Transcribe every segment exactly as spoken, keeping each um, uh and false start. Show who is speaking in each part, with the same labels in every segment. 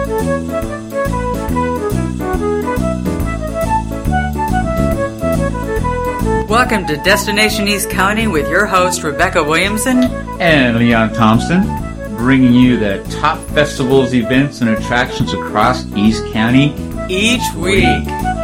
Speaker 1: Welcome to Destination East County with your host, Rebecca Williamson
Speaker 2: and Leon Thompson, bringing you the top festivals, events, and attractions across East County
Speaker 1: each week.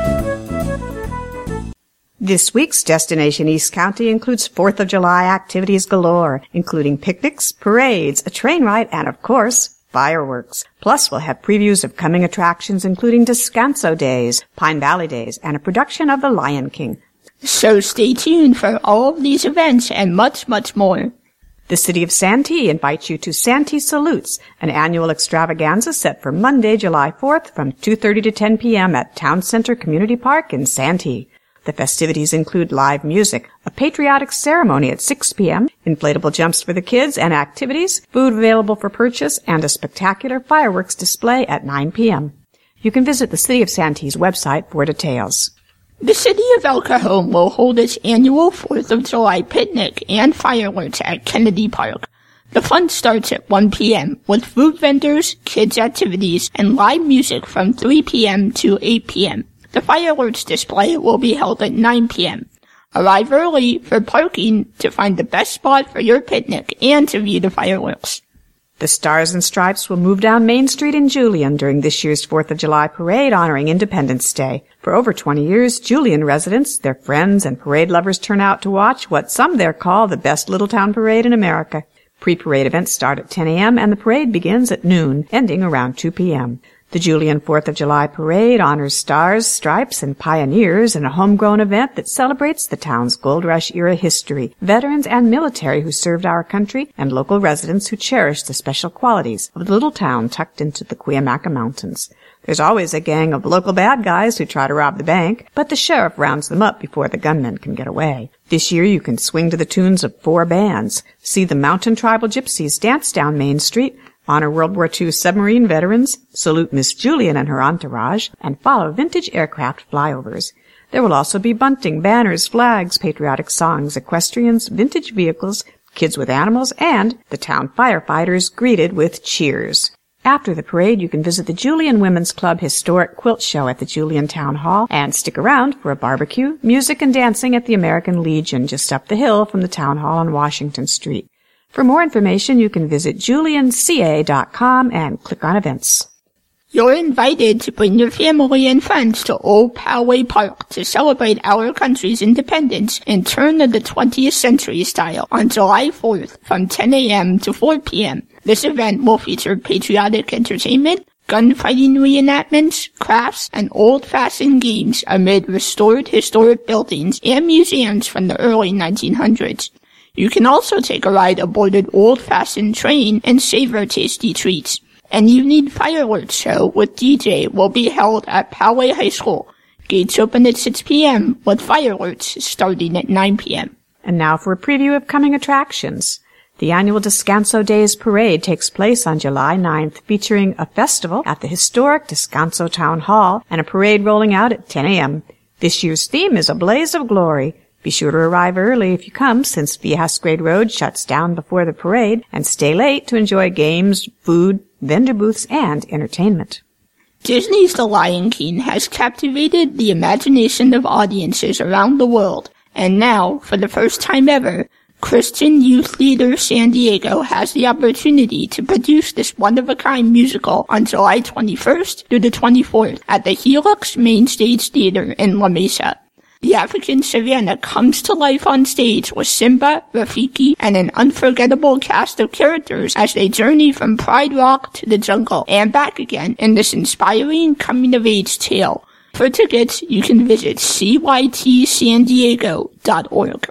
Speaker 3: This week's Destination East County includes fourth of July activities galore, including picnics, parades, a train ride, and, of course, fireworks. Plus, we'll have previews of coming attractions including Descanso Days, Pine Valley Days, and a production of The Lion King.
Speaker 4: So stay tuned for all of these events and much, much more.
Speaker 3: The City of Santee invites you to Santee Salutes, an annual extravaganza set for Monday, July fourth from two thirty to ten p.m. at Town Center Community Park in Santee. The festivities include live music, a patriotic ceremony at six p.m., inflatable jumps for the kids and activities, food available for purchase, and a spectacular fireworks display at nine p.m. You can visit the City of Santee's website for details.
Speaker 4: The City of El Cajon will hold its annual fourth of July picnic and fireworks at Kennedy Park. The fun starts at one p.m. with food vendors, kids' activities, and live music from three p.m. to eight p.m. The fireworks display will be held at nine p.m. Arrive early for parking to find the best spot for your picnic and to view the fireworks.
Speaker 3: The Stars and Stripes will move down Main Street in Julian during this year's fourth of July parade honoring Independence Day. For over twenty years, Julian residents, their friends, and parade lovers turn out to watch what some there call the best little town parade in America. Pre-parade events start at ten a.m. and the parade begins at noon, ending around two p.m. The Julian fourth of July Parade honors stars, stripes, and pioneers in a homegrown event that celebrates the town's Gold Rush-era history, veterans and military who served our country, and local residents who cherish the special qualities of the little town tucked into the Cuyamaca Mountains. There's always a gang of local bad guys who try to rob the bank, but the sheriff rounds them up before the gunmen can get away. This year you can swing to the tunes of four bands, see the Mountain Tribal Gypsies dance down Main Street, honor World War Two submarine veterans, salute Miss Julian and her entourage, and follow vintage aircraft flyovers. There will also be bunting, banners, flags, patriotic songs, equestrians, vintage vehicles, kids with animals, and the town firefighters greeted with cheers. After the parade, you can visit the Julian Women's Club Historic Quilt Show at the Julian Town Hall and stick around for a barbecue, music, and dancing at the American Legion just up the hill from the Town Hall on Washington Street. For more information, you can visit julian c a dot com and click on events.
Speaker 4: You're invited to bring your family and friends to Old Poway Park to celebrate our country's independence in turn of the twentieth century style on July fourth from ten a.m. to four p.m. This event will feature patriotic entertainment, gunfighting reenactments, crafts, and old-fashioned games amid restored historic buildings and museums from the early nineteen hundreds. You can also take a ride aboard an old-fashioned train and savor tasty treats. An evening fireworks show with D J will be held at Poway High School. Gates open at six p.m. with fireworks starting at nine p.m.
Speaker 3: And now for a preview of coming attractions. The annual Descanso Days Parade takes place on July ninth, featuring a festival at the historic Descanso Town Hall and a parade rolling out at ten a.m. This year's theme is A Blaze of Glory. Be sure to arrive early if you come, since Viejas Grade Road shuts down before the parade, and stay late to enjoy games, food, vendor booths, and entertainment.
Speaker 4: Disney's The Lion King has captivated the imagination of audiences around the world, and now, for the first time ever, Christian Youth Leader San Diego has the opportunity to produce this one-of-a-kind musical on July twenty-first through the twenty-fourth at the Helix Main Stage Theater in La Mesa. The African savannah comes to life on stage with Simba, Rafiki, and an unforgettable cast of characters as they journey from Pride Rock to the jungle and back again in this inspiring coming-of-age tale. For tickets, you can visit c y t san diego dot org.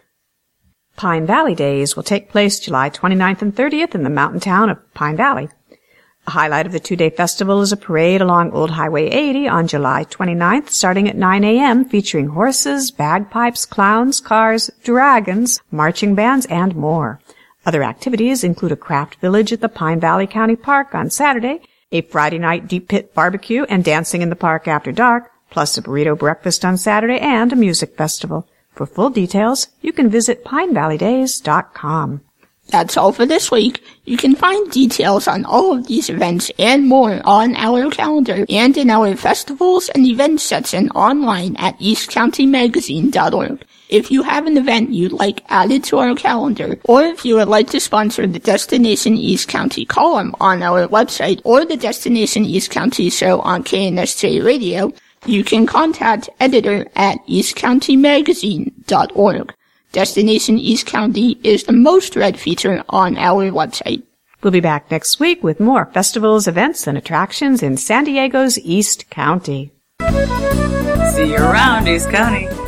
Speaker 3: Pine Valley Days will take place July twenty-ninth and thirtieth in the mountain town of Pine Valley. A highlight of the two-day festival is a parade along Old Highway eighty on July twenty-ninth, starting at nine a.m., featuring horses, bagpipes, clowns, cars, dragons, marching bands, and more. Other activities include a craft village at the Pine Valley County Park on Saturday, a Friday night deep pit barbecue and dancing in the park after dark, plus a burrito breakfast on Saturday and a music festival. For full details, you can visit pine valley days dot com.
Speaker 4: That's all for this week. You can find details on all of these events and more on our calendar and in our festivals and events section online at east county magazine dot org. If you have an event you'd like added to our calendar, or if you would like to sponsor the Destination East County column on our website or the Destination East County show on K N S J Radio, you can contact editor at east county magazine dot org. Destination East County is the most read feature on our website.
Speaker 3: We'll be back next week with more festivals, events, and attractions in San Diego's East County.
Speaker 1: See you around, East County.